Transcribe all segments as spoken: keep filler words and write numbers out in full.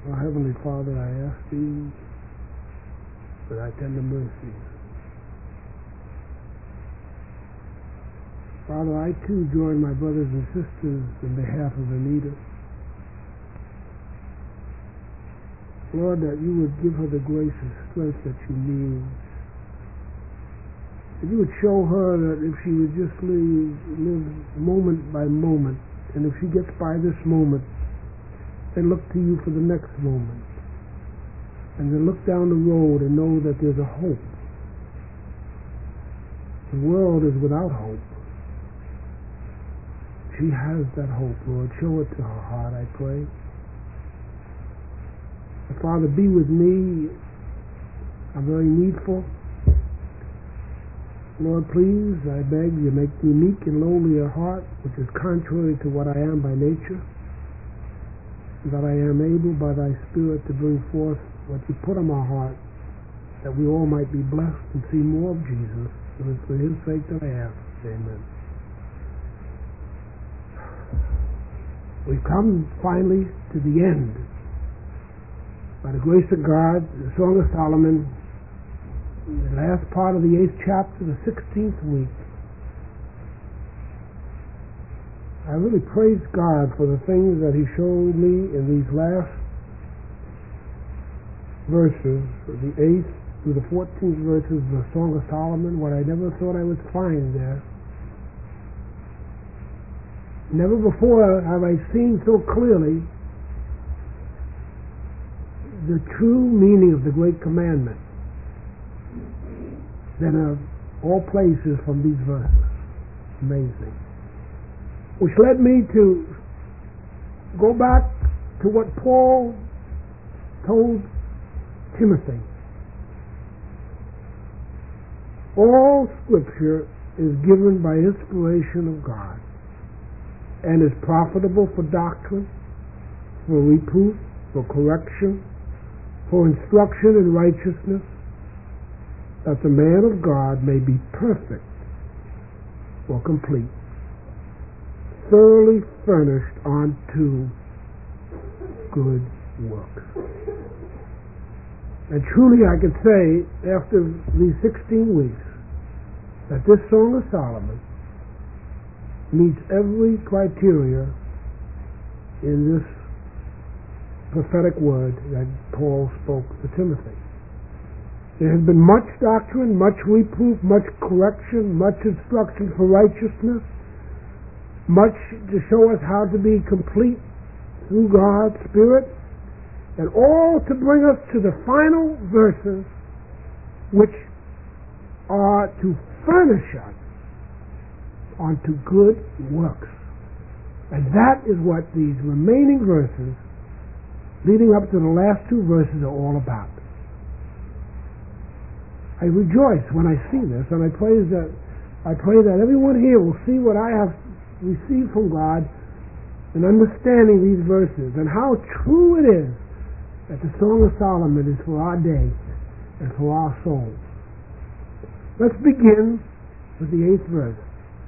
Our Heavenly Father, I ask Thee for Thy tender mercies. Father, I too join my brothers and sisters in behalf of Anita. Lord, that You would give her the grace and strength that she needs. That You would show her that if she would just live, live moment by moment, and if she gets by this moment, then look to You for the next moment. And then look down the road and know that there's a hope. The world is without hope. She has that hope, Lord. Show it to her heart, I pray. And Father, be with me. I'm very needful. Lord, please, I beg You, make me meek and lowly of heart, which is contrary to what I am by nature, that I am able by Thy Spirit to bring forth what You put on my heart, that we all might be blessed and see more of Jesus. And it's for His sake that I ask. Amen. We've come finally to the end. By the grace of God, the Song of Solomon, the last part of the eighth chapter, the sixteenth week. I really praise God for the things that He showed me in these last verses, the eighth through the fourteenth verses of the Song of Solomon, what I never thought I would find there. Never before have I seen so clearly the true meaning of the great commandment than of all places from these verses. Amazing. Which led me to go back to what Paul told Timothy. All Scripture is given by inspiration of God and is profitable for doctrine, for reproof, for correction, for instruction in righteousness, that the man of God may be perfect or complete, thoroughly furnished unto good works. And truly I can say, after these sixteen weeks, that this Song of Solomon meets every criteria in this prophetic word that Paul spoke to Timothy. There has been much doctrine, much reproof, much correction, much instruction for righteousness, much to show us how to be complete through God's Spirit, and all to bring us to the final verses, which are to furnish us unto good works. And that is what these remaining verses, leading up to the last two verses, are all about. I rejoice when I see this, and I pray that I pray that everyone here will see what I have received from God in understanding these verses, and how true it is that the Song of Solomon is for our day and for our souls. Let's begin with the eighth verse.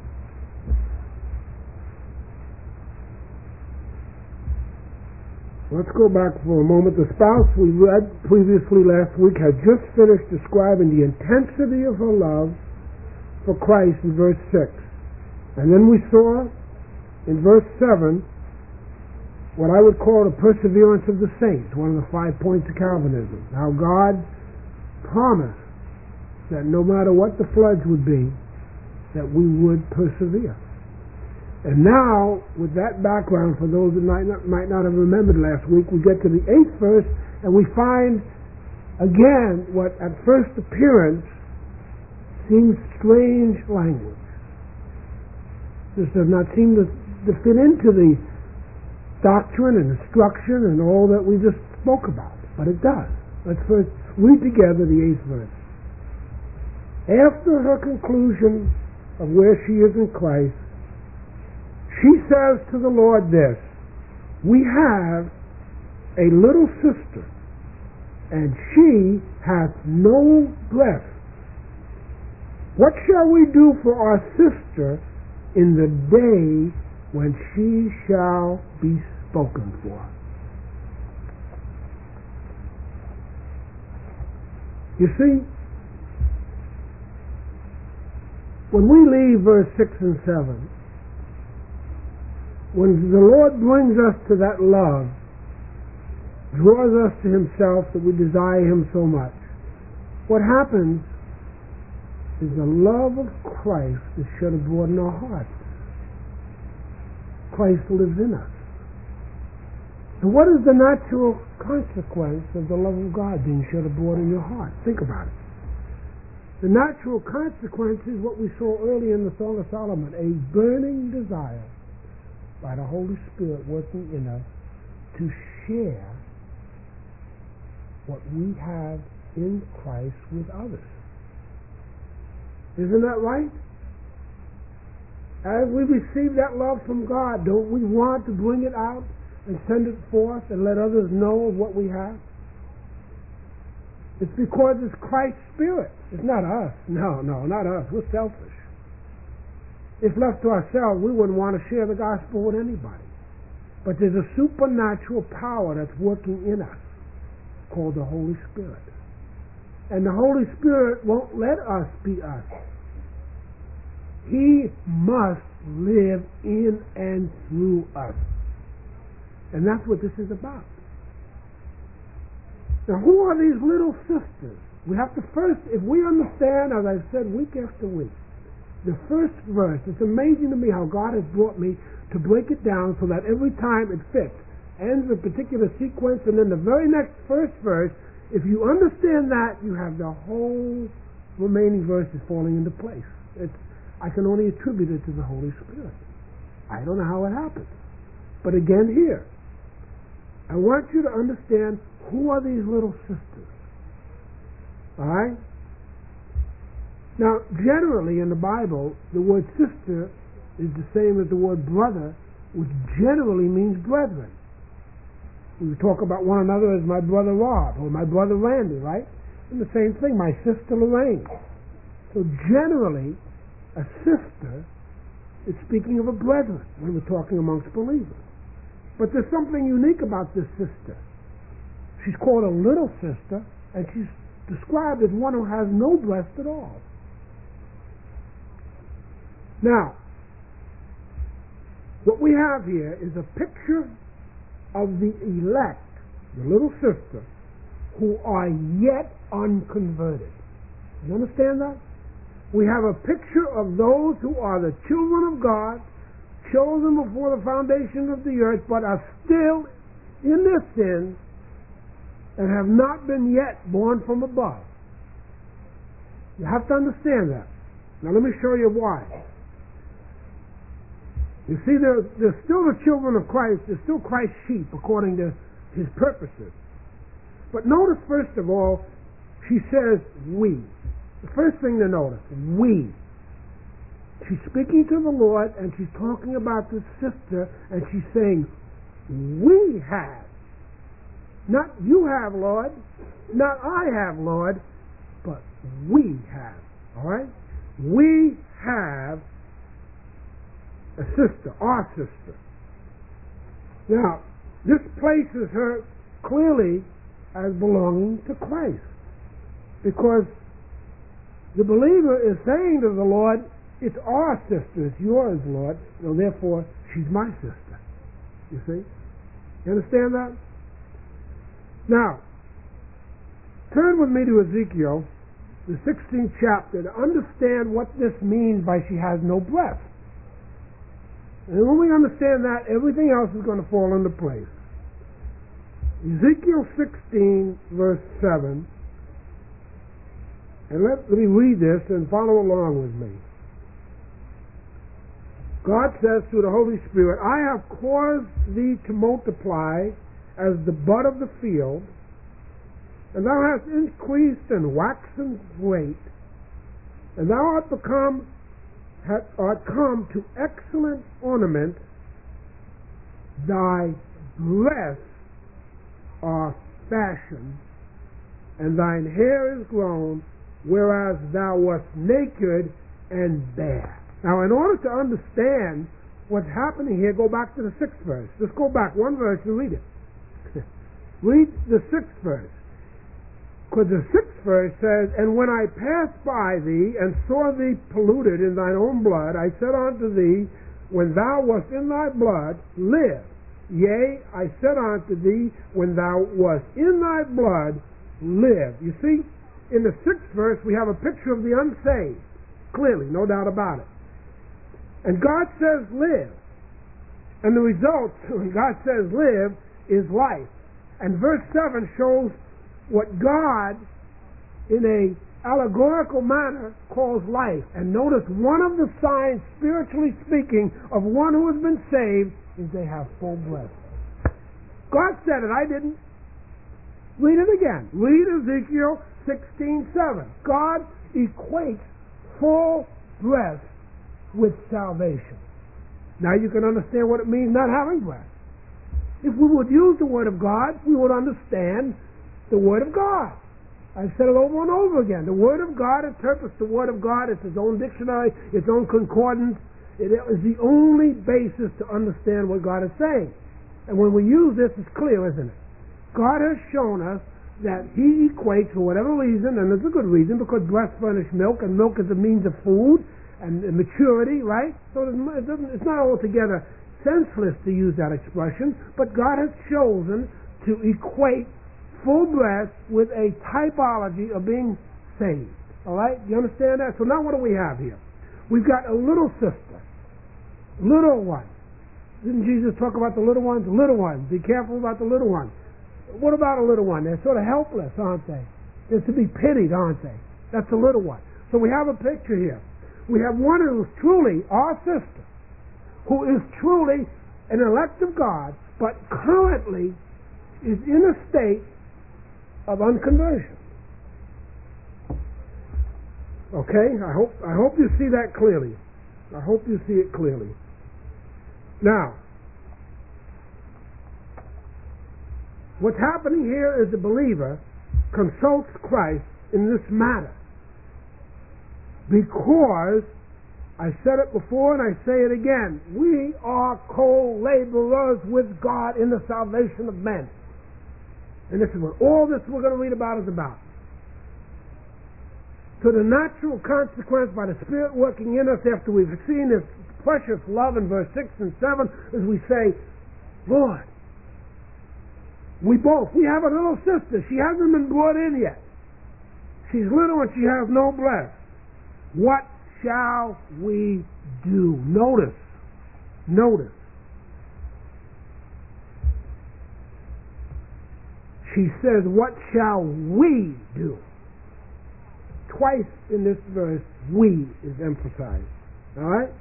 Let's go back for a moment. The spouse we read previously last week had just finished describing the intensity of her love for Christ in verse six. And then we saw in verse seven what I would call the perseverance of the saints, one of the five points of Calvinism. How God promised that no matter what the floods would be, that we would persevere. And now, with that background, for those that might not, might not have remembered last week, we get to the eighth verse, and we find, again, what at first appearance seems strange language. This does not seem to, to fit into the doctrine and instruction and all that we just spoke about, but it does. Let's first read together the eighth verse. After her conclusion of where she is in Christ, she says to the Lord this: we have a little sister, and she hath no breast. What shall we do for our sister in the day when she shall be spoken for? You see, when we leave verse six and seven, when the Lord brings us to that love, draws us to Himself that we desire Him so much, what happens is the love of Christ is shed abroad in our hearts. Christ lives in us. And what is the natural consequence of the love of God being shed abroad in your heart? Think about it. The natural consequence is what we saw earlier in the Song of Solomon, a burning desire by the Holy Spirit working in us to share what we have in Christ with others. Isn't that right? As we receive that love from God, don't we want to bring it out and send it forth and let others know of what we have? It's because it's Christ's Spirit. It's not us. No, no, not us. We're selfish. If left to ourselves, we wouldn't want to share the gospel with anybody. But there's a supernatural power that's working in us called the Holy Spirit. And the Holy Spirit won't let us be us. He must live in and through us. And that's what this is about. Now, who are these little sisters? We have to first, if we understand, as I've said week after week, the first verse, it's amazing to me how God has brought me to break it down so that every time it fits, ends a particular sequence, and then the very next first verse, if you understand that, you have the whole remaining verses falling into place. It's, I can only attribute it to the Holy Spirit. I don't know how it happened. But again here, I want you to understand, who are these little sisters? Alright? Now, generally in the Bible, the word sister is the same as the word brother, which generally means brethren. We talk about one another as my brother Rob or my brother Randy, right? And the same thing, my sister Lorraine. So generally, a sister is speaking of a brethren when we're talking amongst believers. But there's something unique about this sister. She's called a little sister, and she's described as one who has no breast at all. Now, what we have here is a picture of the elect, the little sister, who are yet unconverted. You understand that? We have a picture of those who are the children of God, chosen before the foundation of the earth, but are still in their sins and have not been yet born from above. You have to understand that. Now let me show you why. You see, they're, they're still the children of Christ. They're still Christ's sheep according to His purposes. But notice, first of all, she says, we. The first thing to notice, we. She's speaking to the Lord, and she's talking about this sister, and she's saying, we have. Not you have, Lord. Not I have, Lord. But we have. All right? We have a sister, our sister. Now, this places her clearly as belonging to Christ. Because the believer is saying to the Lord, it's our sister, it's yours, Lord, so therefore she's my sister. You see? You understand that? Now, turn with me to Ezekiel, the sixteenth chapter, to understand what this means by she has no breath. And when we understand that, everything else is going to fall into place. Ezekiel sixteen, verse seven. And let me read this and follow along with me. God says through the Holy Spirit, I have caused thee to multiply as the bud of the field, and thou hast increased and waxen great, and thou art become art come to excellent ornament, thy breasts are fashioned, and thine hair is grown, whereas thou wast naked and bare. Now, in order to understand what's happening here, go back to the sixth verse. Just go back one verse and read it. Read the sixth verse. Because the sixth verse says, "And when I passed by thee, and saw thee polluted in thine own blood, I said unto thee, when thou wast in thy blood, live. Yea, I said unto thee, when thou wast in thy blood, live." You see, in the sixth verse we have a picture of the unsaved. Clearly, no doubt about it. And God says live. And the result, when God says live, is life. And verse seven shows what God, in a allegorical manner, calls life. And notice one of the signs, spiritually speaking, of one who has been saved is they have full breath. God said it, I didn't. Read it again. Read Ezekiel sixteen seven. God equates full breath with salvation. Now you can understand what it means not having breath. If we would use the Word of God, we would understand the Word of God. I've said it over and over again. The Word of God interprets the Word of God. It's its own dictionary, its own concordance. It is the only basis to understand what God is saying. And when we use this, it's clear, isn't it? God has shown us that He equates, for whatever reason, and it's a good reason, because breast furnished milk, and milk is a means of food and maturity, right? So it doesn't, it's not altogether senseless to use that expression, but God has chosen to equate full breath with a typology of being saved. All right? You understand that? So now what do we have here? We've got a little sister, little one. Didn't Jesus talk about the little ones? Little ones. Be careful about the little ones. What about a little one? They're sort of helpless, aren't they? They're to be pitied, aren't they? That's a little one. So we have a picture here. We have one who is truly our sister, who is truly an elect of God, but currently is in a state of unconversion. Okay? I hope I hope you see that clearly. I hope you see it clearly. Now, what's happening here is the believer consults Christ in this matter, because I said it before and I say it again, we are co-laborers with God in the salvation of men. And this is what all this we're going to read about is about. So the natural consequence by the Spirit working in us after we've seen this precious love in verse six and seven is we say, Lord, we both, we have a little sister. She hasn't been brought in yet. She's little and she has no breath. What shall we do? Notice, notice. She says, what shall we do? Twice in this verse, we is emphasized. All right?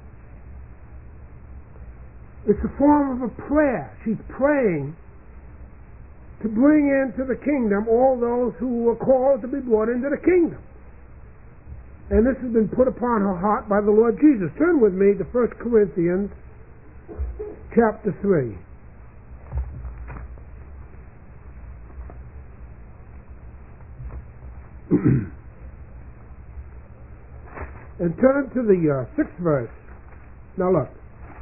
It's a form of a prayer. She's praying to bring into the kingdom all those who were called to be brought into the kingdom. And this has been put upon her heart by the Lord Jesus. Turn with me to First Corinthians chapter three. And turn to the uh, sixth verse. Now look.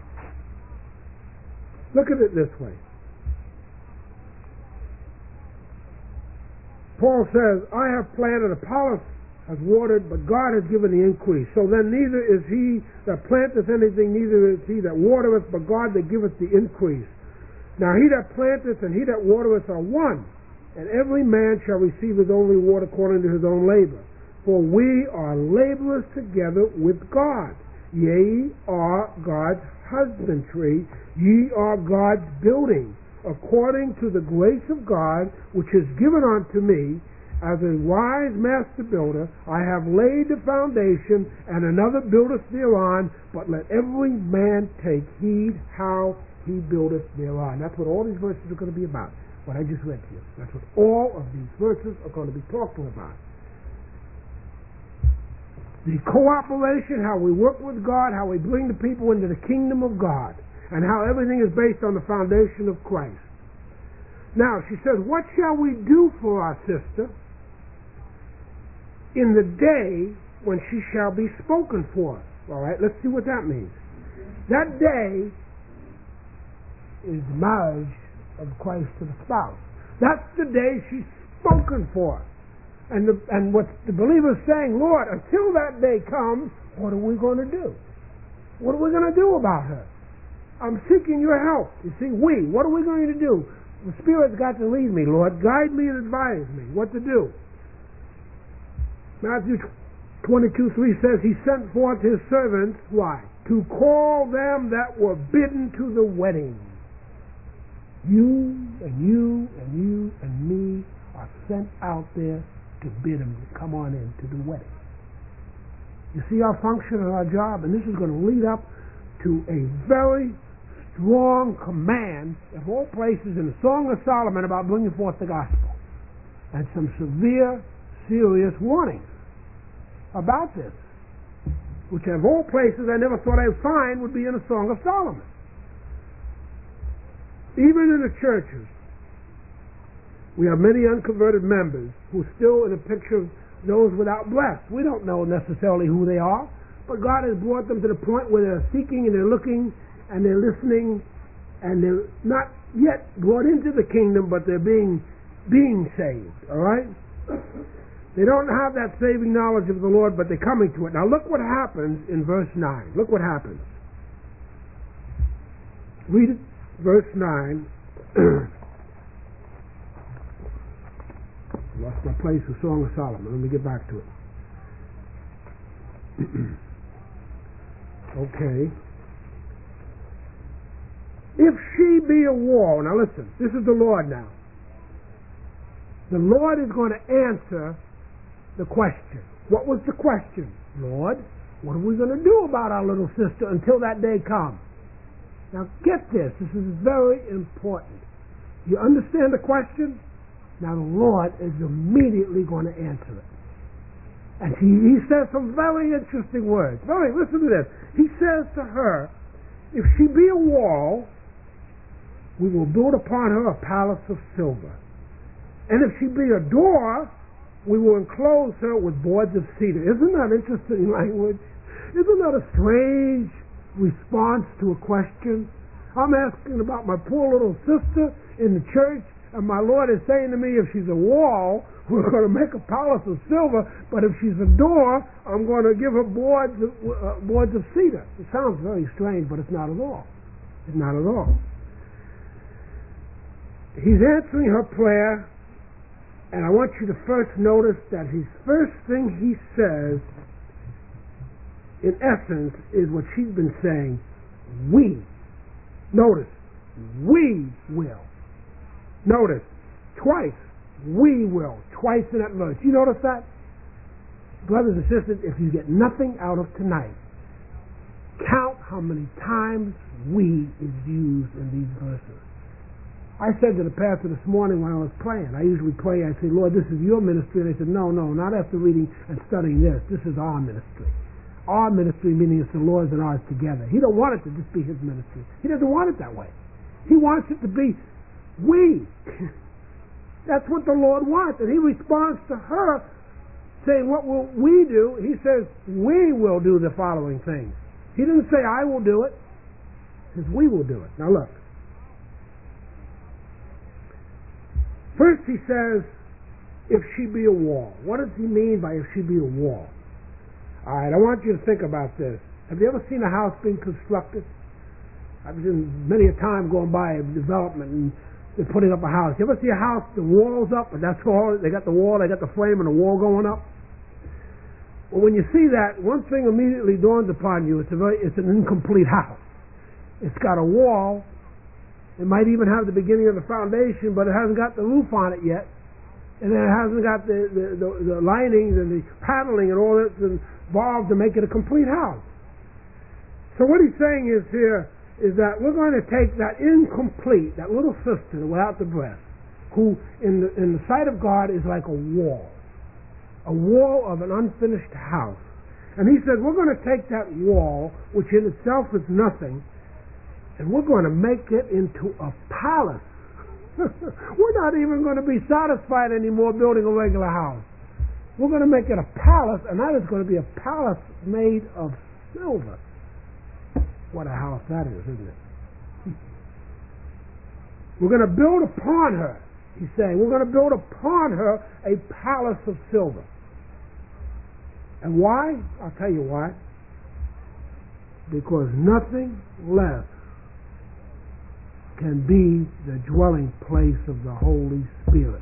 Look at it this way. Paul says, I have planted, Apollos has watered, but God has given the increase. So then neither is he that planteth anything, neither is he that watereth, but God that giveth the increase. Now he that planteth and he that watereth are one, and every man shall receive his own reward according to his own labor. For we are laborers together with God. Ye are God's husbandry, ye are God's building, according to the grace of God, which is given unto me. As a wise master builder, I have laid the foundation, and another buildeth thereon, but let every man take heed how he buildeth thereon. That's what all these verses are going to be about, what I just read to you. That's what all of these verses are going to be talking about. The cooperation, how we work with God, how we bring the people into the kingdom of God, and how everything is based on the foundation of Christ. Now, she says, what shall we do for our sister in the day when she shall be spoken for? All right, let's see what that means. That day is the marriage of Christ to the spouse. That's the day she's spoken for. And the, and what the believer's saying, Lord, until that day comes, what are we going to do? What are we going to do about her? I'm seeking your help. You see, we, what are we going to do? The Spirit's got to lead me, Lord. Guide me and advise me what to do. Matthew twenty-two three says, He sent forth His servants, why? To call them that were bidden to the wedding. You and you and you and me are sent out there to bid them to come on in to the wedding. You see our function and our job, and this is going to lead up to a very strong command of all places in the Song of Solomon about bringing forth the gospel, and some severe, serious warnings about this, which of all places I never thought I'd find would be in the Song of Solomon. Even in the churches, we have many unconverted members who are still in a picture of those without blessed. We don't know necessarily who they are, but God has brought them to the point where they're seeking and they're looking and they're listening, and they're not yet brought into the kingdom, but they're being being saved. All right? They don't have that saving knowledge of the Lord, but they're coming to it. Now look what happens in verse nine. Look what happens. Read it, verse nine. Lost my place with Song of Solomon. Let me get back to it. Okay. If she be a wall, now listen, this is the Lord now. The Lord is going to answer the question. What was the question? Lord, what are we going to do about our little sister until that day comes? Now get this, this is very important. You understand the question? Now the Lord is immediately going to answer it. And he, he says some very interesting words. Very, listen to this. He says to her, if she be a wall, we will build upon her a palace of silver. And if she be a door, we will enclose her with boards of cedar. Isn't that interesting language? Isn't that a strange response to a question? I'm asking about my poor little sister in the church, and my Lord is saying to me, if she's a wall, we're going to make a palace of silver, but if she's a door, I'm going to give her boards of, uh, boards of cedar. It sounds very strange, but it's not at all. It's not at all. He's answering her prayer, and I want you to first notice that his first thing he says, in essence, is what she's been saying, we. Notice, we will. Notice, twice, we will. Twice in that verse. You notice that? Brothers and sisters, if you get nothing out of tonight, count how many times we is used in these verses. I said to the pastor this morning when I was praying, I usually pray, I say, Lord, this is your ministry. And they said, no, no, not after reading and studying this. This is our ministry. Our ministry, meaning it's the Lord's and ours together. He don't want it to just be his ministry. He doesn't want it that way. He wants it to be we. That's what the Lord wants. And he responds to her saying, what will we do? He says, we will do the following things. He didn't say, I will do it. He says, we will do it. Now look. First he says, if she be a wall. What does he mean by if she be a wall? All right, I want you to think about this. Have you ever seen a house being constructed? I've seen many a time going by a development and they're putting up a house. You ever see a house, the wall's up, and that's all, they got the wall, they got the frame and the wall going up? Well, when you see that, one thing immediately dawns upon you, it's a very, it's an incomplete house. It's got a wall. It might even have the beginning of the foundation, but it hasn't got the roof on it yet. And then it hasn't got the, the, the, the linings and the paneling and all that's involved to make it a complete house. So what he's saying is here is that we're going to take that incomplete, that little sister without the breast, who in the, in the sight of God is like a wall, a wall of an unfinished house. And he said, we're going to take that wall, which in itself is nothing, and we're going to make it into a palace. We're not even going to be satisfied anymore building a regular house. We're going to make it a palace, and that is going to be a palace made of silver. What a house that is, isn't it? We're going to build upon her. He's saying, we're going to build upon her a palace of silver. And why? I'll tell you why. Because nothing less can be the dwelling place of the Holy Spirit.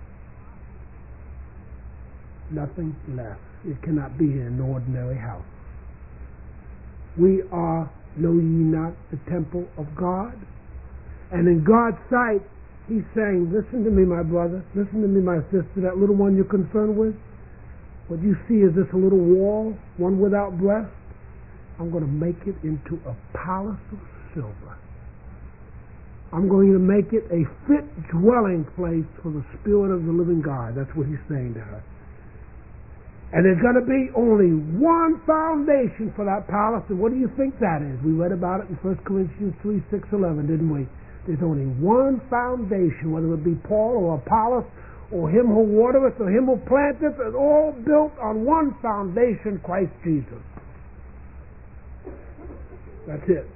Nothing less. It cannot be in an ordinary house. We are, know ye not, the temple of God? And in God's sight, He's saying, listen to me, my brother, listen to me, my sister, that little one you're concerned with. What you see is this little wall, one without breast. I'm going to make it into a palace of silver. I'm going to make it a fit dwelling place for the Spirit of the living God. That's what He's saying to her. And there's going to be only one foundation for that palace. And what do you think that is? We read about it in First Corinthians three, six, eleven, didn't we? There's only one foundation, whether it be Paul or Apollos or him who watereth or him who planteth, it's all built on one foundation, Christ Jesus. That's it.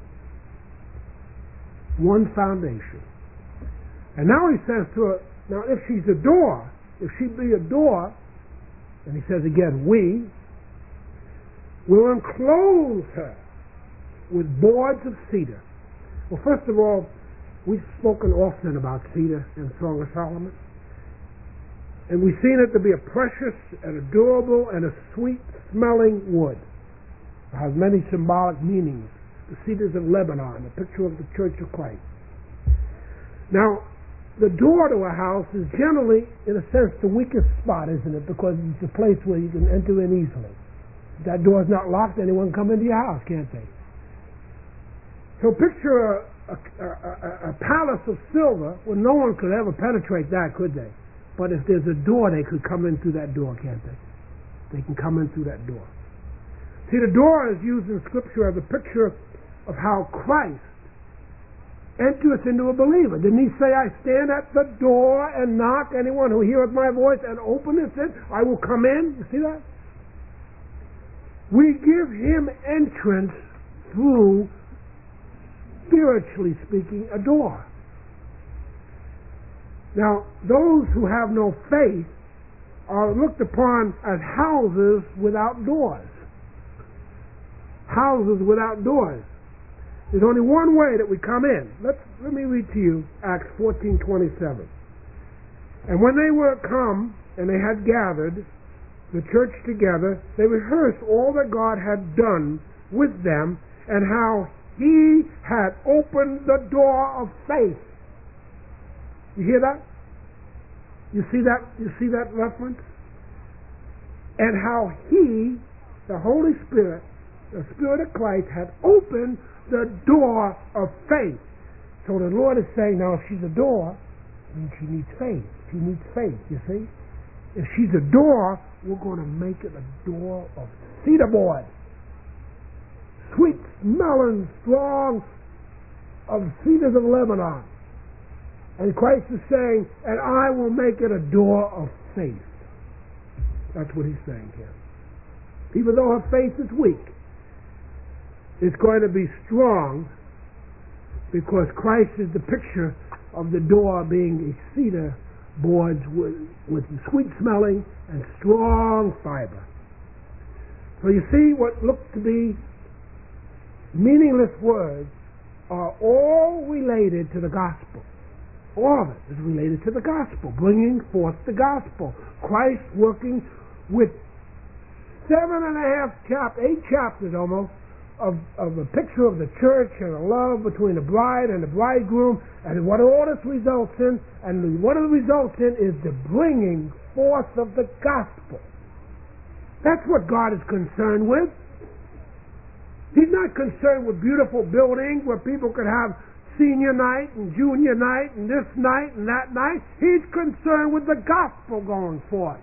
One foundation. And now he says to her, now if she's a door, if she be a door, and he says again, we will enclose her with boards of cedar. Well, first of all, we've spoken often about cedar in Song of Solomon. And we've seen it to be a precious and a durable and a sweet-smelling wood. It has many symbolic meanings. The cedars of Lebanon, a picture of the Church of Christ. Now, the door to a house is generally, in a sense, the weakest spot, isn't it? Because it's a place where you can enter in easily. If that door is not locked, anyone can come into your house, can't they? So picture a, a, a, a palace of silver. Well, no one could ever penetrate that, could they? But if there's a door, they could come in through that door, can't they? They can come in through that door. See, the door is used in Scripture as a picture of how Christ entereth into a believer. Didn't He say, I stand at the door and knock, anyone who heareth my voice and openeth it, I will come in? You see that? We give Him entrance through, spiritually speaking, a door. Now, those who have no faith are looked upon as houses without doors. Houses without doors. There's only one way that we come in. Let's, let me read to you Acts fourteen twenty-seven. And when they were come, and they had gathered the church together, they rehearsed all that God had done with them, and how He had opened the door of faith. You hear that? You see that? You see that reference? And how He, the Holy Spirit, the Spirit of Christ, had opened the door of faith. So the Lord is saying, now if she's a door, then she needs faith. She needs faith, you see? If she's a door, we're going to make it a door of cedar board. Sweet smelling, strong of cedars of Lebanon. And Christ is saying, and I will make it a door of faith. That's what He's saying here. Even though her faith is weak, it's going to be strong because Christ is the picture of the door being a cedar boards with, with sweet smelling and strong fiber. So you see, what look to be meaningless words are all related to the gospel. All of it is related to the gospel, bringing forth the gospel. Christ working with seven and a half chapters, eight chapters almost, Of, of a picture of the church and a love between the bride and the bridegroom, and what all this results in, and what it results in is the bringing forth of the gospel. That's what God is concerned with. He's not concerned with beautiful buildings where people could have senior night and junior night and this night and that night. He's concerned with the gospel going forth.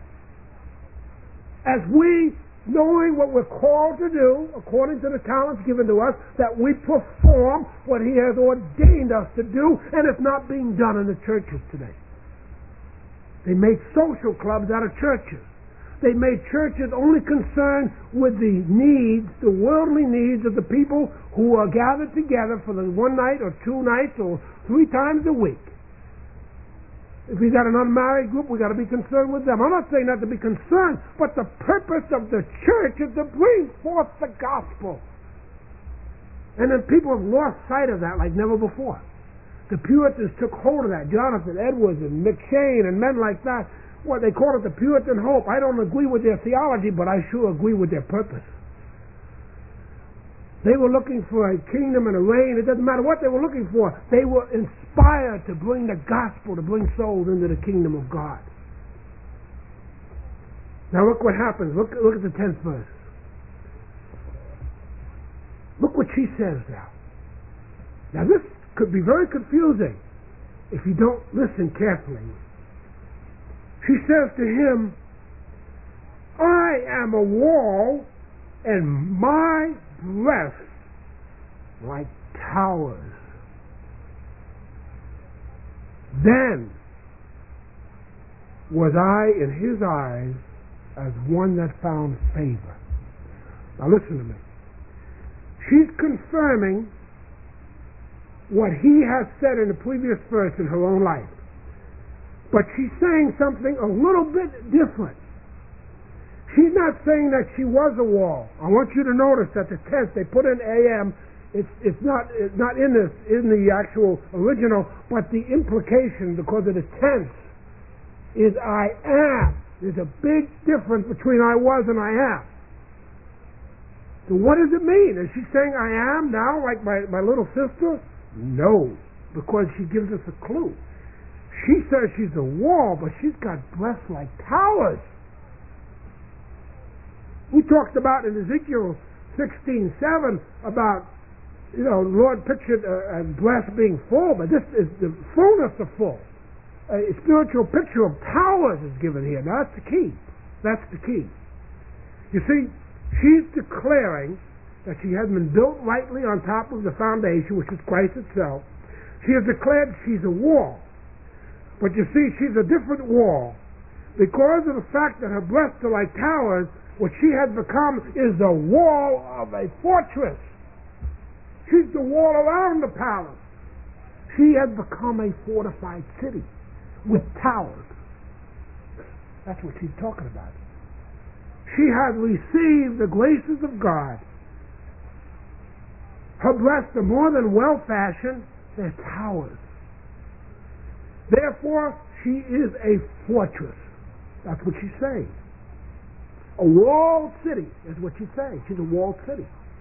As we, knowing what we're called to do, according to the talents given to us, that we perform what He has ordained us to do, and it's not being done in the churches today. They made social clubs out of churches. They made churches only concerned with the needs, the worldly needs of the people who are gathered together for the one night or two nights or three times a week. If we got an unmarried group, we got to be concerned with them. I'm not saying not to be concerned, but the purpose of the church is to bring forth the gospel. And then people have lost sight of that like never before. The Puritans took hold of that. Jonathan Edwards and McCheyne and men like that. What they call it the Puritan hope. I don't agree with their theology, but I sure agree with their purpose. They were looking for a kingdom and a reign. It doesn't matter what they were looking for. They were inspired to bring the gospel, to bring souls into the kingdom of God. Now look what happens. Look, look at the tenth verse. Look what she says now. Now this could be very confusing if you don't listen carefully. She says to him, I am a wall, and my breasts like towers. Then was I in his eyes as one that found favor. Now listen to me. She's confirming what he has said in the previous verse in her own life. But she's saying something a little bit different. She's not saying that she was a wall. I want you to notice that the tense they put in A M, it's it's not it's not in this in the actual original, but the implication because of the tense is I am. There's a big difference between I was and I am. So what does it mean? Is she saying I am now like my, my little sister? No, because she gives us a clue. She says she's a wall, but she's got breasts like towers. We talked about in Ezekiel sixteen seven about, you know, the Lord pictured a, a breast being full, but this is the fullness of full. A spiritual picture of towers is given here. Now that's the key. That's the key. You see, she's declaring that she has been built rightly on top of the foundation, which is Christ itself. She has declared she's a wall. But you see, she's a different wall. Because of the fact that her breasts are like towers, what she has become is the wall of a fortress. She's the wall around the palace. She has become a fortified city with towers. That's what she's talking about. She has received the graces of God. Her breasts are more than well-fashioned. They're towers. Therefore, she is a fortress. That's what she's saying. A walled city is what she's saying. She's a walled city.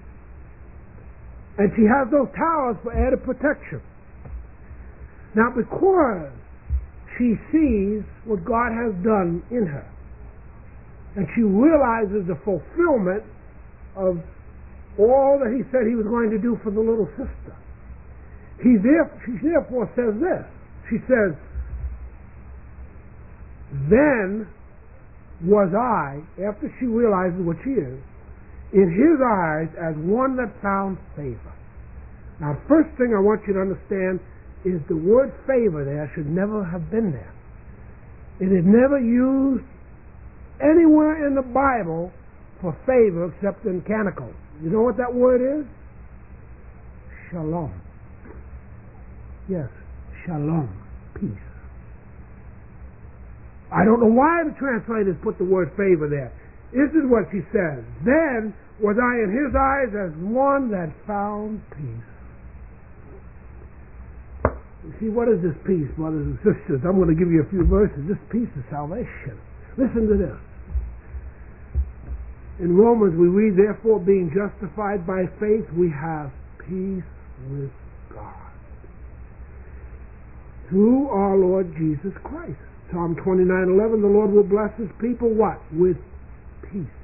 And she has those towers for added protection. Now, because she sees what God has done in her, and she realizes the fulfillment of all that he said he was going to do for the little sister, he therefore, she therefore says this. She says, then was I, after she realizes what she is, in his eyes as one that found favor. Now, the first thing I want you to understand is the word favor there should never have been there. It is never used anywhere in the Bible for favor except in Canticles. You know what that word is? Shalom. Yes, shalom, peace. I don't know why the translators put the word favor there. This is what she says. Then was I in his eyes as one that found peace. You see, what is this peace, brothers and sisters? I'm going to give you a few verses. This peace is salvation. Listen to this. In Romans we read, therefore being justified by faith, we have peace with God through our Lord Jesus Christ. Psalm twenty-nine eleven, the Lord will bless his people, what? With peace.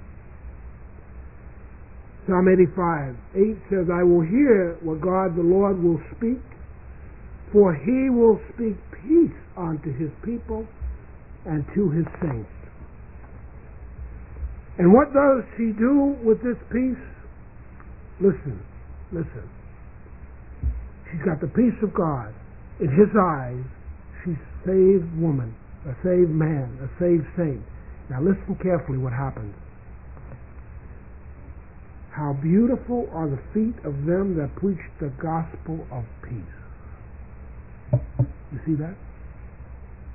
Psalm eighty-five eight says, I will hear what God the Lord will speak, for he will speak peace unto his people and to his saints. And what does he do with this peace? Listen, listen. She's got the peace of God. In his eyes, she's a saved woman, a saved man, a saved saint. Now listen carefully what happens. How beautiful are the feet of them that preach the gospel of peace. You see that?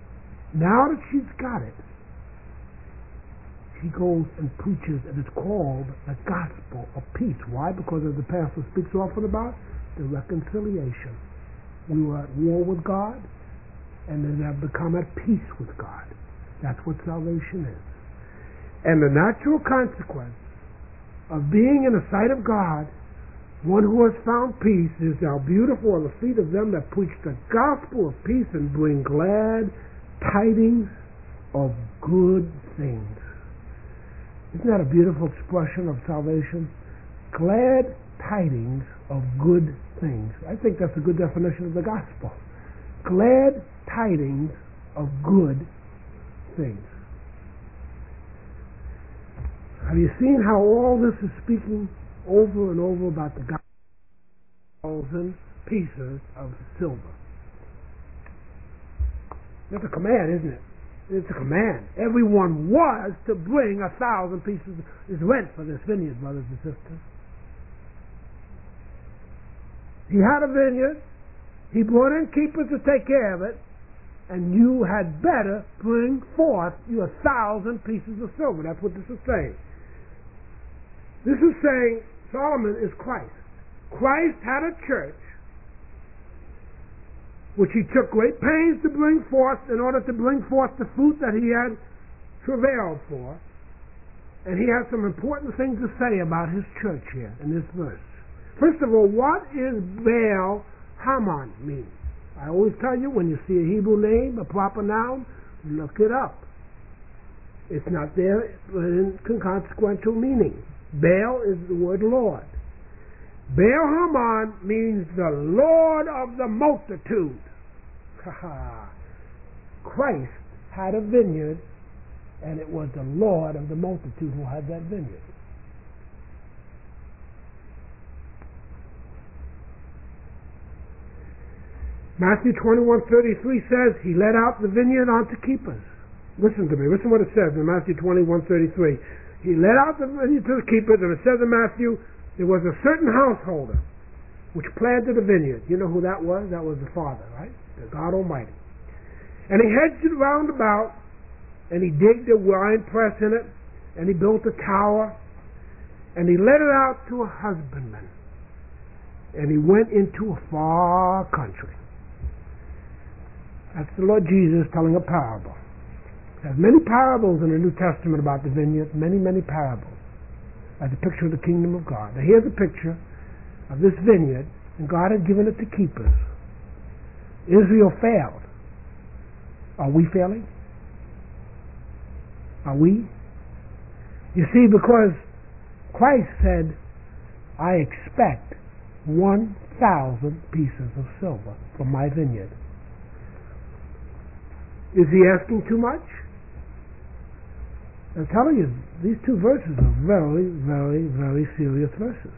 Now that she's got it, she goes and preaches, and it's called the gospel of peace. Why? Because as the pastor speaks often about, the reconciliation. We were at war with God, and then have become at peace with God. That's what salvation is. And the natural consequence of being in the sight of God, one who has found peace, is how beautiful are the feet of them that preach the gospel of peace and bring glad tidings of good things. Isn't that a beautiful expression of salvation? Glad tidings of good things. I think that's a good definition of the gospel. Glad tidings of good things. Have you seen how all this is speaking over and over about the thousand pieces of silver? That's a command, isn't it? It's a command. Everyone was to bring a thousand pieces. Is rent for this vineyard, brothers and sisters. He had a vineyard. He brought in keepers to take care of it, and you had better bring forth your thousand pieces of silver. That's what this is saying. This is saying Solomon is Christ. Christ had a church which he took great pains to bring forth in order to bring forth the fruit that he had travailed for. And he has some important things to say about his church here in this verse. First of all, what is Baal Haman mean? I always tell you, when you see a Hebrew name, a proper noun, look it up. It's not there in consequential meaning. Baal is the word Lord. Baal Haman means the Lord of the multitude. Christ had a vineyard, and it was the Lord of the multitude who had that vineyard. Matthew twenty-one thirty-three says he let out the vineyard unto keepers. Listen to me. Listen what it says in Matthew twenty-one thirty-three. He let out the vineyard to the keepers, and it says in Matthew, there was a certain householder which planted a vineyard. You know who that was? That was the Father, right? The God Almighty. And he hedged it round about, and he digged a wine press in it, and he built a tower, and he let it out to a husbandman. And he went into a far country. That's the Lord Jesus telling a parable. There's many parables in the New Testament about the vineyard, many, many parables, as a picture of the kingdom of God. Now here's a picture of this vineyard, and God had given it to keepers. Israel failed. Are we failing? Are we? You see, because Christ said, I expect one thousand pieces of silver from my vineyard. Is he asking too much? I'm telling you, these two verses are very, very, very serious verses.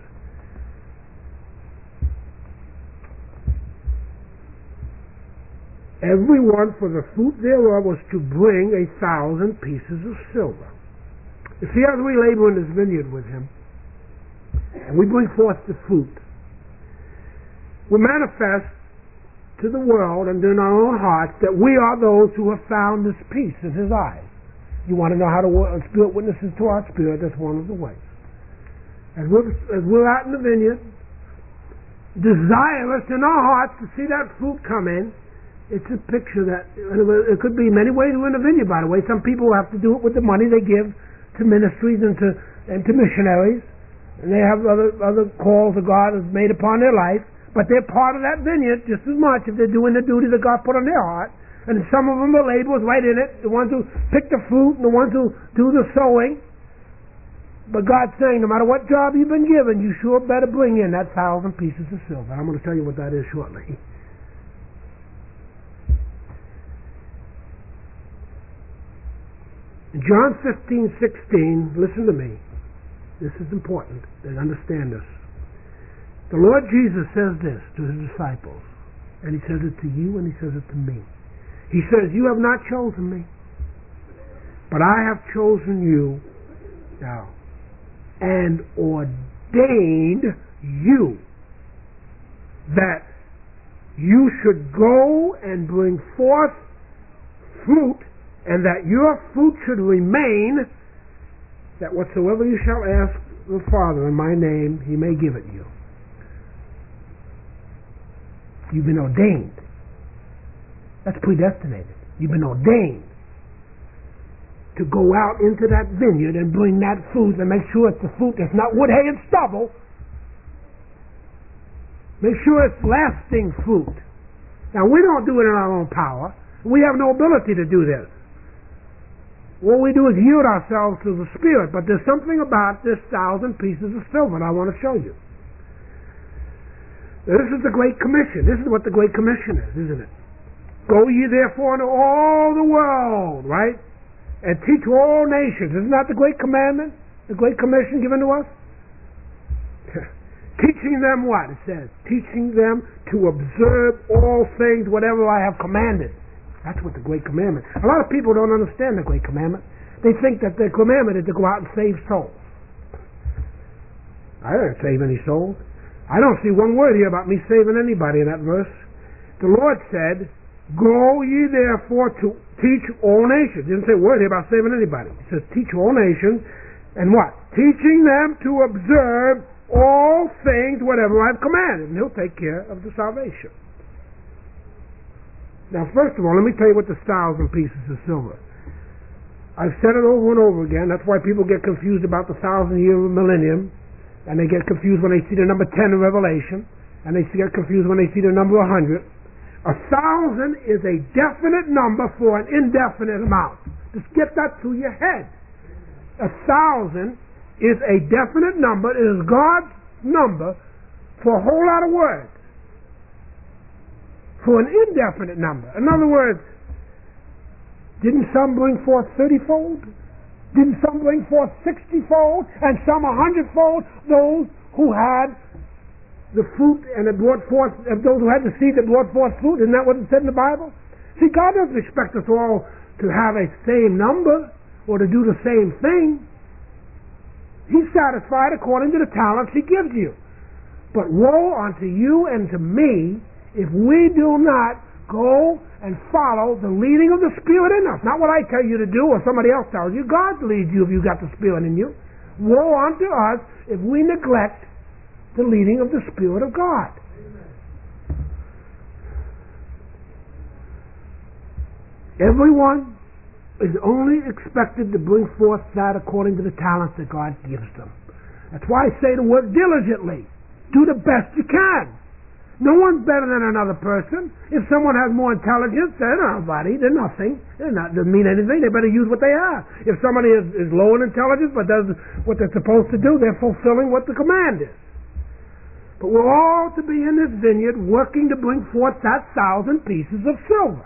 Everyone for the fruit thereof was to bring a thousand pieces of silver. You see, as we labor in this vineyard with him, and we bring forth the fruit, we manifest to the world and in our own hearts that we are those who have found this peace in his eyes. You want to know how to work, spirit witnesses to our spirit? That's one of the ways. As we're, as we're out in the vineyard, desirous in our hearts to see that fruit come in. It's a picture that, it could be many ways we're in the vineyard, by the way. Some people have to do it with the money they give to ministries and to, and to missionaries. And they have other, other calls that God has made upon their life. But they're part of that vineyard just as much if they're doing the duty that God put on their heart. And some of them are laborers right in it, the ones who pick the fruit and the ones who do the sowing. But God's saying, no matter what job you've been given, you sure better bring in that thousand pieces of silver. I'm going to tell you what that is shortly. In John fifteen sixteen, listen to me. This is important to understand this. The Lord Jesus says this to his disciples, and he says it to you and he says it to me. He says, you have not chosen me, but I have chosen you now and ordained you that you should go and bring forth fruit, and that your fruit should remain, that whatsoever you shall ask the Father in my name, he may give it you. You've been ordained. That's predestinated. You've been ordained to go out into that vineyard and bring that fruit and make sure it's the fruit that's not wood, hay, and stubble. Make sure it's lasting fruit. Now, we don't do it in our own power. We have no ability to do this. What we do is yield ourselves to the Spirit, but there's something about this thousand pieces of silver that I want to show you. Now, this is the Great Commission. This is what the Great Commission is, isn't it? Go ye therefore into all the world, right? And teach all nations. Isn't that the Great Commandment? The Great Commission given to us? Teaching them what? It says, teaching them to observe all things, whatever I have commanded. That's what the Great Commandment. A lot of people don't understand the Great Commandment. They think that the commandment is to go out and save souls. I didn't save any souls. I don't see one word here about me saving anybody in that verse. The Lord said, go ye therefore to teach all nations. He didn't say a word here about saving anybody. He says teach all nations, and what? Teaching them to observe all things, whatever I've commanded, and he'll take care of the salvation. Now, first of all, let me tell you what the thousand pieces of silver. I've said it over and over again. That's why people get confused about the thousand-year millennium, and they get confused when they see the number ten in Revelation, and they get confused when they see the number one hundred. A thousand is a definite number for an indefinite amount. Just get that through your head. A thousand is a definite number. It is God's number for a whole lot of words. For an indefinite number. In other words, didn't some bring forth thirty-fold? Didn't some bring forth sixty-fold? And some a hundred-fold? Those who had the fruit and it brought forth, those who had the seed that brought forth fruit. Isn't that what it said in the Bible? See, God doesn't expect us all to have a same number or to do the same thing. He's satisfied according to the talents he gives you. But woe unto you and to me if we do not go and follow the leading of the Spirit in us. Not what I tell you to do or somebody else tells you. God leads you if you've got the Spirit in you. Woe unto us if we neglect the leading of the Spirit of God. Amen. Everyone is only expected to bring forth that according to the talents that God gives them. That's why I say to work diligently. Do the best you can. No one's better than another person. If someone has more intelligence, they're nobody. They're nothing. They're not, doesn't mean anything. They better use what they have. If somebody is, is low in intelligence but does what they're supposed to do, they're fulfilling what the command is. But we're all to be in this vineyard working to bring forth that thousand pieces of silver.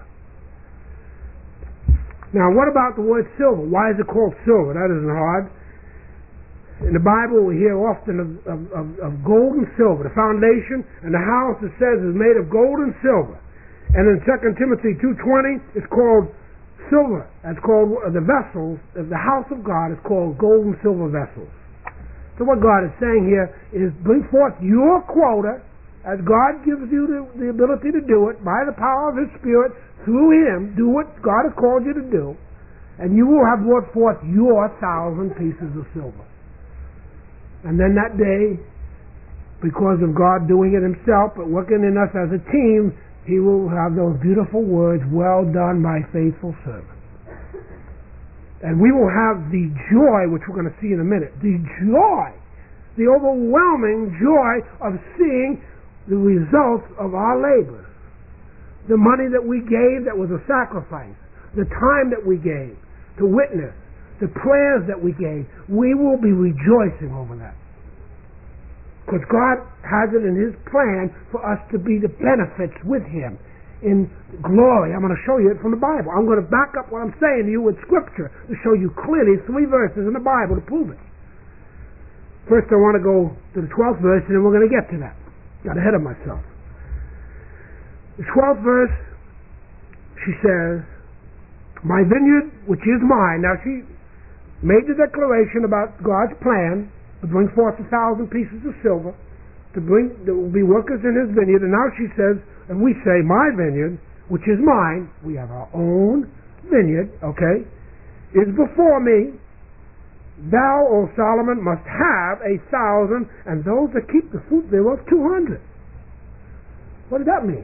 Now, what about the word silver? Why is it called silver? That isn't hard. In the Bible, we hear often of, of, of, of gold and silver. The foundation and the house, it says, is made of gold and silver. And in Second Timothy two twenty, it's called silver. It's called the vessels. The house of God is called gold and silver vessels. So what God is saying here is bring forth your quota as God gives you the, the ability to do it by the power of His Spirit through Him. Do what God has called you to do, and you will have brought forth your thousand pieces of silver. And then that day, because of God doing it Himself, but working in us as a team, He will have those beautiful words, well done, my faithful servant. And we will have the joy, which we're going to see in a minute, the joy, the overwhelming joy of seeing the results of our labor. The money that we gave that was a sacrifice, the time that we gave to witness, the prayers that we gave, we will be rejoicing over that. Because God has it in His plan for us to be the benefits with Him in glory. I'm going to show you it from the Bible. I'm going to back up what I'm saying to you with Scripture to show you clearly three verses in the Bible to prove it. First, I want to go to the twelfth verse, and then we're going to get to that. Got ahead of myself. The twelfth verse, she says, my vineyard, which is mine. Now, she made the declaration about God's plan to bring forth a thousand pieces of silver, to bring, there will be workers in His vineyard, and now she says, and we say, my vineyard, which is mine, we have our own vineyard, okay, is before me. Thou, O Solomon, must have a thousand, and those that keep the fruit thereof two hundred. What does that mean?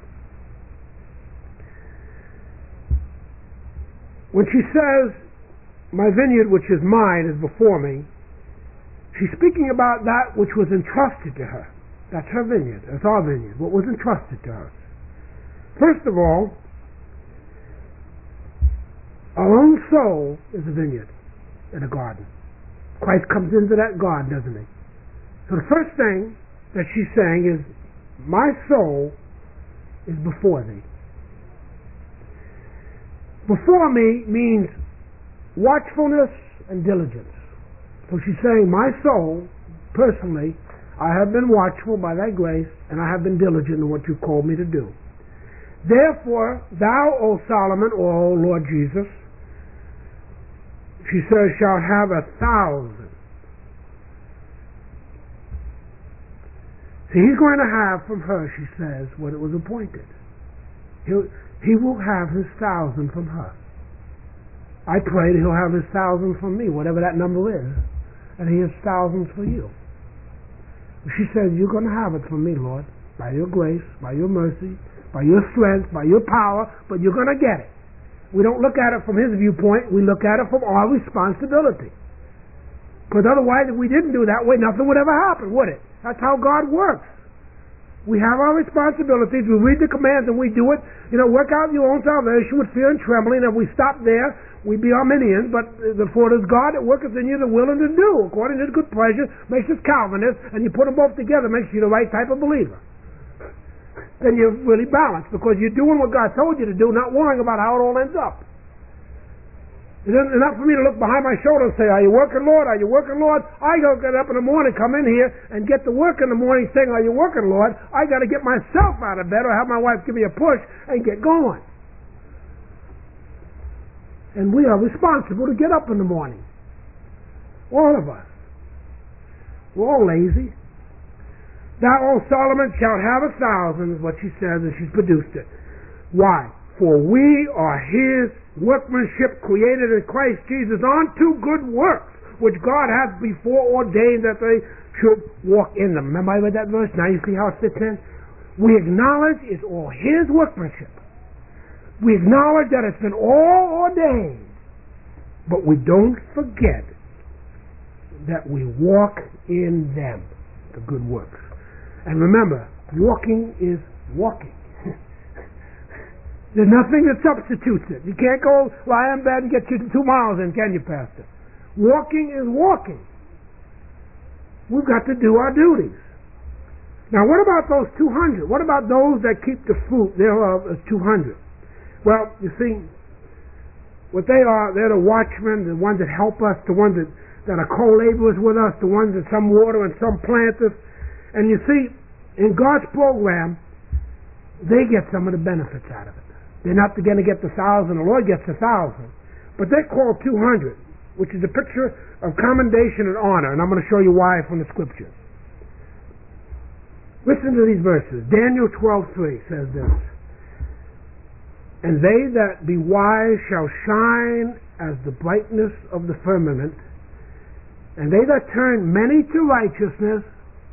When she says, my vineyard which is mine is before me, she's speaking about that which was entrusted to her. That's her vineyard. That's our vineyard. What was entrusted to her. First of all, our own soul is a vineyard in a garden. Christ comes into that garden, doesn't he? So the first thing that she's saying is, my soul is before thee. Before me means watchfulness and diligence. So she's saying, my soul, personally, I have been watchful by thy grace, and I have been diligent in what you've called me to do. Therefore, thou, O Solomon, or O Lord Jesus, she says, shalt have a thousand. See, he's going to have from her, she says, what it was appointed. He'll, he will have his thousand from her. I pray that he'll have his thousand from me, whatever that number is, and he has thousands for you. She says, you're going to have it from me, Lord, by your grace, by your mercy, by your strength, by your power, but you're going to get it. We don't look at it from his viewpoint, we look at it from our responsibility. Because otherwise, if we didn't do that way, nothing would ever happen, would it? That's how God works. We have our responsibilities, we read the commands and we do it. You know, work out your own salvation with fear and trembling. If we stop there, we'd be Arminians, but the for it is God that worketh in you the willing to do, according to his good pleasure, makes us Calvinists, and you put them both together, makes you the right type of believer. Then you're really balanced, because you're doing what God told you to do, not worrying about how it all ends up. It's not for me to look behind my shoulder and say, are you working, Lord? Are you working, Lord? I go get up in the morning, come in here, and get to work in the morning saying, are you working, Lord? I got to get myself out of bed or have my wife give me a push and get going. And we are responsible to get up in the morning. All of us. We're all lazy. Thou, O Solomon, shalt have a thousand, is what she says, and she's produced it. Why? For we are his workmanship created in Christ Jesus unto good works, which God hath before ordained that they should walk in them. Remember I read that verse? Now you see how it fits in? We acknowledge it's all his workmanship. We acknowledge that it's been all ordained. But we don't forget that we walk in them, the good works. And remember, walking is walking. There's nothing that substitutes it. You can't go lie in bed and get you two miles in, can you, Pastor? Walking is walking. We've got to do our duties. Now, what about those two hundred? What about those that keep the fruit thereof as two hundred? Well, you see, what they are, they're the watchmen, the ones that help us, the ones that, that are co-laborers with us, the ones that some water and some plant us. And you see, in God's program, they get some of the benefits out of it. They're not going to get the thousand. The Lord gets the thousand. But they're called two hundred, which is a picture of commendation and honor. And I'm going to show you why from the Scriptures. Listen to these verses. Daniel twelve three says this. And they that be wise shall shine as the brightness of the firmament, and they that turn many to righteousness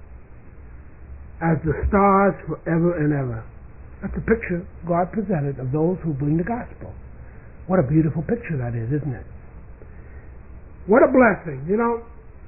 as the stars forever and ever. That's a picture God presented of those who bring the gospel. What a beautiful picture that is, isn't it? What a blessing. You know,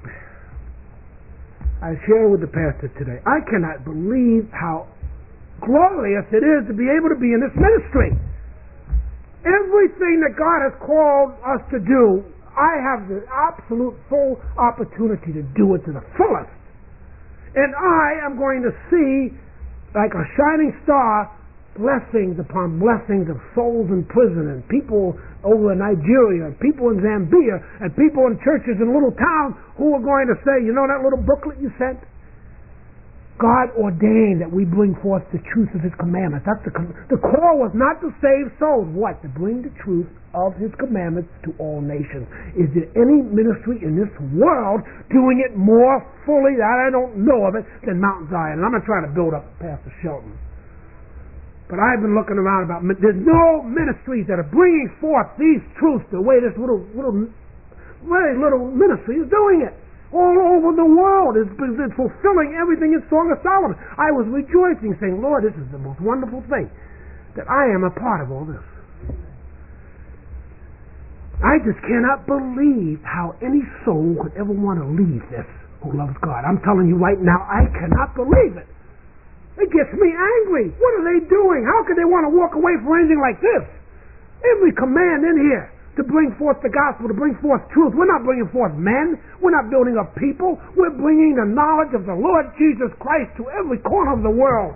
I share with the pastor today, I cannot believe how glorious it is to be able to be in this ministry. Everything that God has called us to do, I have the absolute full opportunity to do it to the fullest. And I am going to see, like a shining star, blessings upon blessings of souls in prison and people over in Nigeria and people in Zambia and people in churches in little towns who are going to say, you know that little booklet you sent? God ordained that we bring forth the truth of his commandments. That's the, com- the call was not to save souls. What? To bring the truth of his commandments to all nations. Is there any ministry in this world doing it more fully, that I don't know of it, than Mount Zion? And I'm not trying to build up Pastor Shelton. But I've been looking around about, there's no ministries that are bringing forth these truths the way this little, little, very little ministry is doing it. All over the world, it's, it's fulfilling everything in Song of Solomon. I was rejoicing, saying, Lord, this is the most wonderful thing, that I am a part of all this. I just cannot believe how any soul could ever want to leave this who loves God. I'm telling you right now, I cannot believe it. It gets me angry. What are they doing? How could they want to walk away from anything like this? Every command in here to bring forth the gospel, to bring forth truth. We're not bringing forth men. We're not building up people. We're bringing the knowledge of the Lord Jesus Christ to every corner of the world.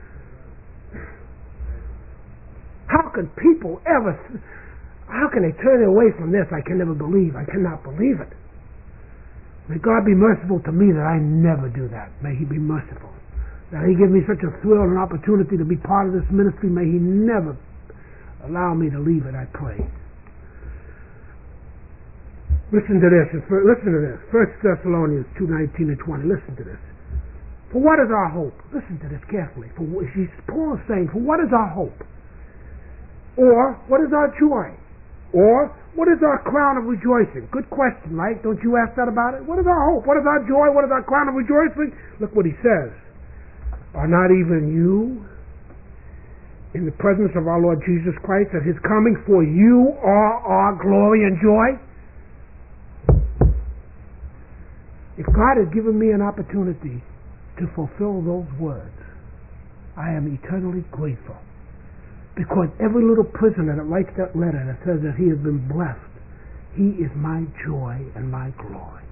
How can people ever, how can they turn away from this? I can never believe. I cannot believe it. May God be merciful to me that I never do that. May He be merciful. That He give me such a thrill and opportunity to be part of this ministry. May He never allow me to leave it, I pray. Listen to this. Listen to this. First Thessalonians two nineteen and twenty. Listen to this. For what is our hope? Listen to this carefully. For Paul is saying, for what is our hope? Or what is our joy? Or what is our crown of rejoicing? Good question, right? Don't you ask that about it? What is our hope? What is our joy? What is our crown of rejoicing? Look what he says. Are not even you in the presence of our Lord Jesus Christ at His coming? For you are our glory and joy. If God has given me an opportunity to fulfill those words, I am eternally grateful. Because every little prisoner that writes that letter that says that he has been blessed, he is my joy and my glory.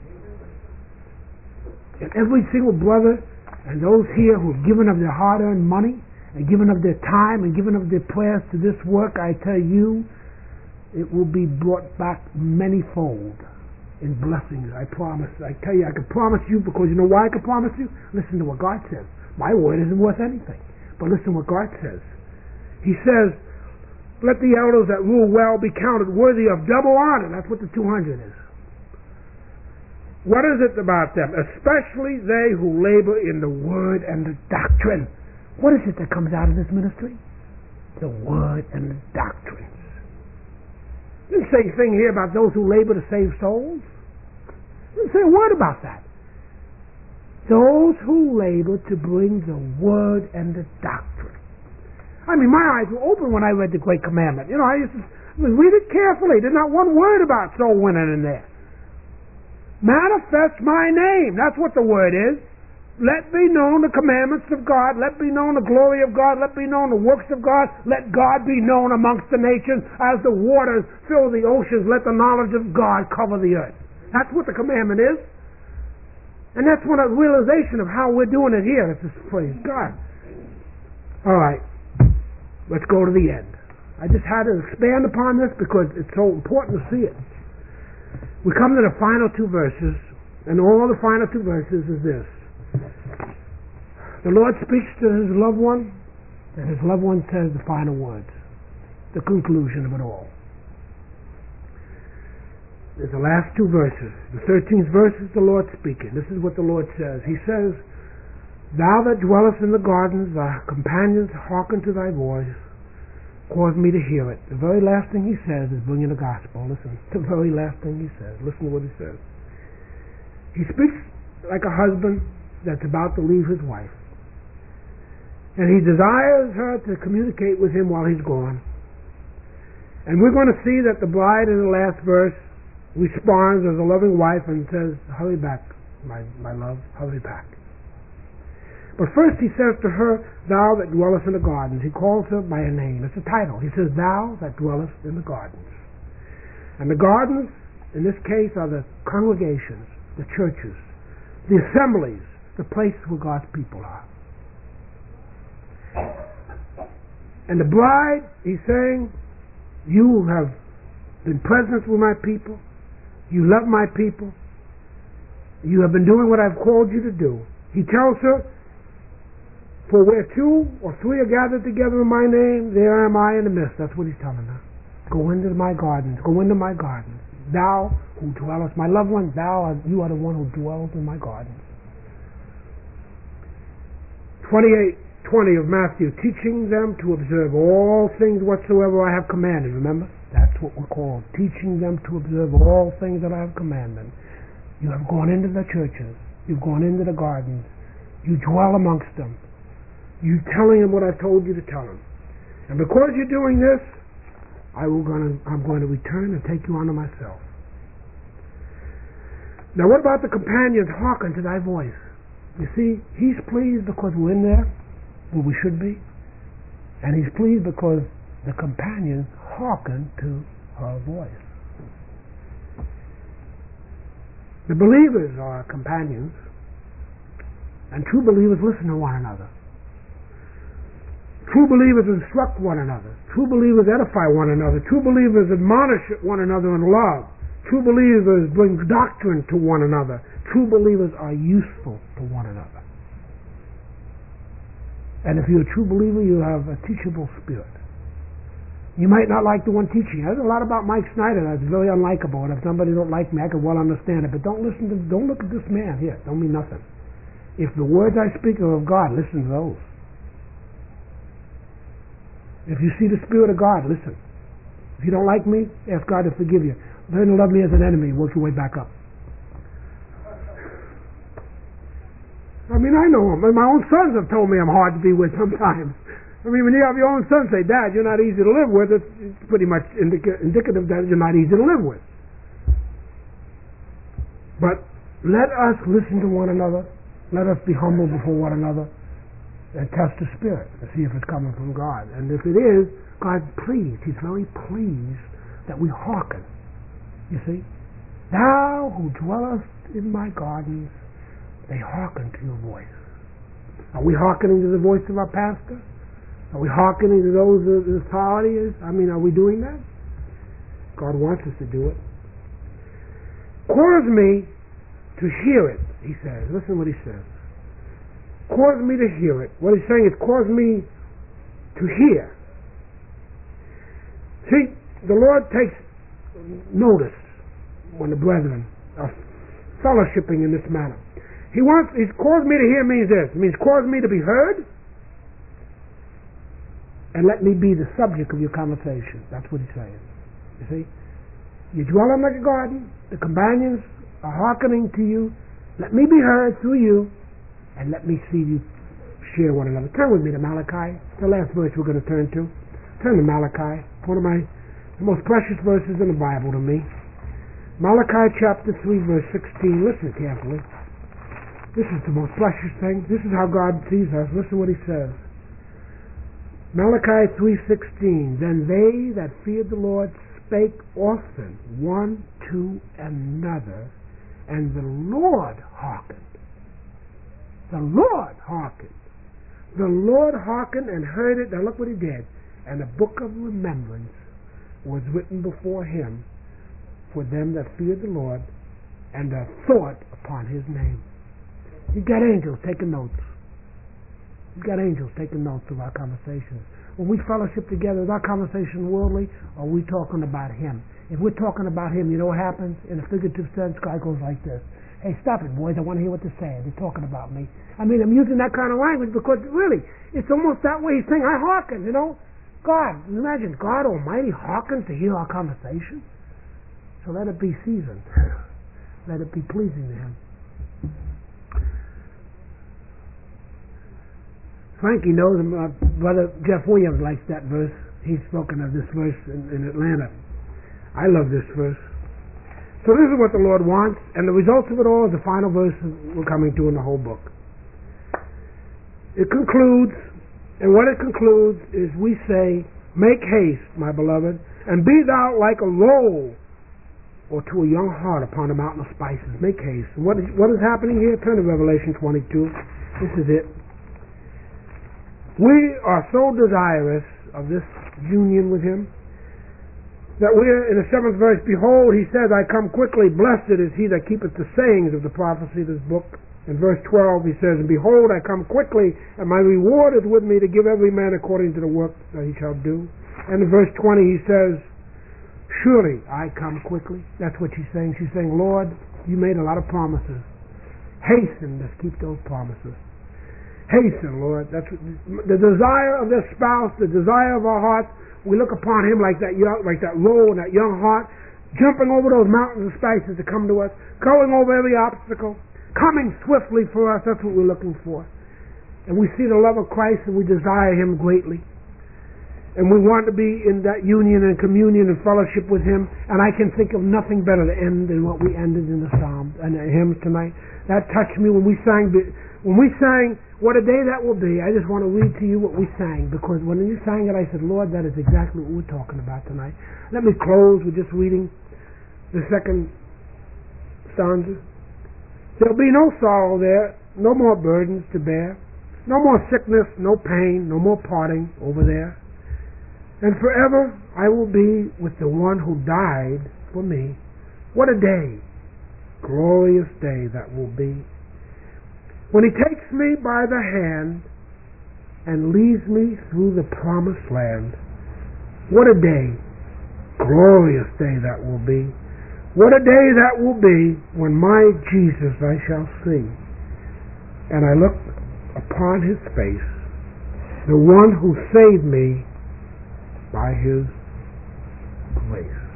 And every single brother and those here who have given of their hard-earned money and given of their time and given of their prayers to this work, I tell you, it will be brought back manyfold in blessings. I promise. I tell you, I can promise you, because you know why I can promise you? Listen to what God says. My word isn't worth anything. But listen to what God says. He says, let the elders that rule well be counted worthy of double honor. That's what the two hundred is. What is it about them? Especially they who labor in the word and the doctrine. What is it that comes out of this ministry? The word and the doctrines. Didn't say a thing here about those who labor to save souls. Didn't say a word about that. Those who labor to bring the word and the doctrine. I mean, my eyes were open when I read the Great Commandment. You know, I used to read it carefully. There's not one word about soul winning in there. Manifest my name. That's what the word is. Let be known the commandments of God. Let be known the glory of God. Let be known the works of God. Let God be known amongst the nations. As the waters fill the oceans, let the knowledge of God cover the earth. That's what the commandment is. And that's one of the realization of how we're doing it here. It's just praise God. All right. Let's go to the end. I just had to expand upon this because it's so important to see it. We come to the final two verses, and all the final two verses is this. The Lord speaks to His loved one, and His loved one says the final words, the conclusion of it all. There's the last two verses. The thirteenth verse is the Lord speaking. This is what the Lord says. He says, Thou that dwellest in the gardens, thy companions hearken to thy voice, cause me to hear it. The very last thing He says is bringing the gospel. Listen, the very last thing He says. Listen to what He says. He speaks like a husband that's about to leave his wife. And he desires her to communicate with him while he's gone. And we're going to see that the bride in the last verse responds as a loving wife and says, hurry back, my, my love, hurry back. But first he says to her, thou that dwellest in the gardens. He calls her by a name. It's a title. He says, thou that dwellest in the gardens. And the gardens, in this case, are the congregations, the churches, the assemblies, the places where God's people are. And the bride, he's saying, you have been present with my people. You love my people. You have been doing what I've called you to do. He tells her, for where two or three are gathered together in my name, there am I in the midst. That's what he's telling her. Go into my gardens. Go into my gardens. Thou who dwellest, my loved one, thou, you are the one who dwells in my gardens. twenty-eight twenty of Matthew, teaching them to observe all things whatsoever I have commanded. Remember? That's what we're called, teaching them to observe all things that I have commanded. You have gone into the churches. You've gone into the gardens. You dwell amongst them. You're telling them what I've told you to tell them. And because you're doing this, I will gonna, I'm going to return and take you unto myself. Now what about the companions hearken to thy voice? You see, he's pleased because we're in there where we should be. And he's pleased because the companions hearken to her voice. The believers are companions, and true believers listen to one another. True believers instruct one another. True believers edify one another. True believers admonish one another in love. True believers bring doctrine to one another. True believers are useful to one another. And if you're a true believer, you have a teachable spirit. You might not like the one teaching. There's a lot about Mike Snyder that's very unlikable, and if somebody don't like me, I can well understand it. But don't listen to, don't look at this man here. Don't mean nothing. If the words I speak are of God, listen to those. If you see the Spirit of God, listen. If you don't like me, ask God to forgive you. Learn to love me as an enemy, work your way back up. I mean, I know him. My own sons have told me I'm hard to be with sometimes. I mean, when you have your own son say, Dad, you're not easy to live with, it's, it's pretty much indica- indicative that you're not easy to live with. But let us listen to one another. Let us be humble before one another and test the Spirit and see if it's coming from God. And if it is, God's pleased. He's very pleased that we hearken. You see? Thou who dwellest in my gardens, they hearken to your voice. Are we hearkening to the voice of our pastor? Are we hearkening to those of the authorities? I mean, are we doing that? God wants us to do it. Cause me to hear it, he says. Listen what he says. Cause me to hear it. What he's saying is cause me to hear. See, the Lord takes notice when the brethren are fellowshipping in this manner. He wants, he's caused me to hear means this. It means cause me to be heard and let me be the subject of your conversation. That's what he's saying. You see? You dwell in like a garden. The companions are hearkening to you. Let me be heard through you and let me see you share one another. Turn with me to Malachi. It's the last verse we're going to turn to. Turn to Malachi. One of my the most precious verses in the Bible to me. Malachi chapter three verse sixteen. Listen carefully. This is the most precious thing. This is how God sees us. Listen what he says. Malachi three sixteen. Then they that feared the Lord spake often one to another, and the Lord hearkened. The Lord hearkened. The Lord hearkened and heard it. Now look what he did. And a book of remembrance was written before him for them that feared the Lord, and a thought upon his name. You've got angels taking notes. You've got angels taking notes of our conversations. When we fellowship together, is our conversation worldly, or are we talking about him? If we're talking about him, you know what happens? In a figurative sense, God goes like this. Hey, stop it, boys. I want to hear what they're saying. They're talking about me. I mean, I'm using that kind of language because, really, it's almost that way he's saying, I hearken, you know. God, imagine God Almighty hearkens to hear our conversation. So let it be seasoned. Let it be pleasing to him. Frankie knows him. Uh, Brother Jeff Williams likes that verse. He's spoken of this verse in, in Atlanta. I love this verse. So this is what the Lord wants, and the results of it all is the final verse we're coming to in the whole book. It concludes, and what it concludes is we say, make haste, my beloved, and be thou like a roll or to a young hart upon a mountain of spices. Make haste. And what is, what is happening here? Turn to Revelation twenty-two. This is it. We are so desirous of this union with him that we're in the seventh verse, behold, he says, I come quickly, blessed is he that keepeth the sayings of the prophecy of this book. In verse twelve he says, and behold, I come quickly, and my reward is with me to give every man according to the work that he shall do. And in verse twenty he says, surely I come quickly. That's what she's saying. She's saying, Lord, you made a lot of promises. Hasten to keep those promises. Hasten, Lord. That's the desire of their spouse, the desire of our hearts. We look upon him like that young, like that low and that young heart, jumping over those mountains of spices to come to us, going over every obstacle, coming swiftly for us. That's what we're looking for. And we see the love of Christ and we desire him greatly. And we want to be in that union and communion and fellowship with him. And I can think of nothing better to end than what we ended in the Psalms and the hymns tonight. That touched me when we sang. When we sang, "What a Day That Will Be," I just want to read to you what we sang, because when you sang it, I said, Lord, that is exactly what we're talking about tonight. Let me close with just reading the second stanza. There'll be no sorrow there, no more burdens to bear, no more sickness, no pain, no more parting over there. And forever I will be with the one who died for me. What a day, glorious day that will be, when he takes me by the hand and leads me through the promised land. What a day, glorious day that will be. What a day that will be when my Jesus I shall see, and I look upon his face, the one who saved me by his grace.